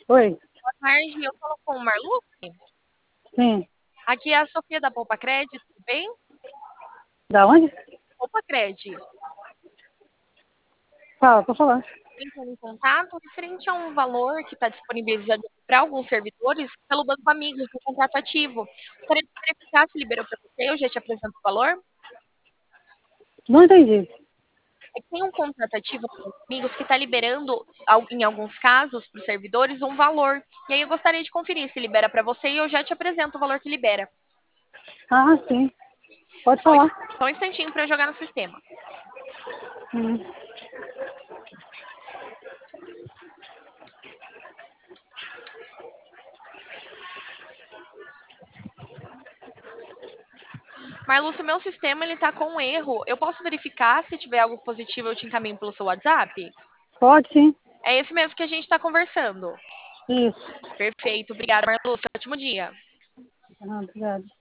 Oi, Boa tarde, eu falo com o Marluce. sim. Aqui é a Sofia da Poupa Cred, tudo bem? Da onde? Poupa Cred, Fala, pode falar. entrando em contato referente a um valor que está disponibilizado para alguns servidores pelo Banco Amigos, no contrato ativo. Gostaria de verificar se liberou para você, eu já te apresento o valor. Não entendi. É que tem um contrato ativo no Banco Amigos que está liberando, em alguns casos, para os servidores, um valor. E aí eu gostaria de conferir se libera para você e eu já te apresento o valor que libera. Ah, sim. Pode Só, falar. só um instantinho para jogar no sistema. Hum. Marlúcio, meu sistema ele tá com um erro. Eu posso verificar se tiver algo positivo eu te encaminho pelo seu WhatsApp? Pode, sim. É esse mesmo que a gente está conversando. Isso. Perfeito, obrigada, Marlúcio. Ótimo dia. Ah, obrigada.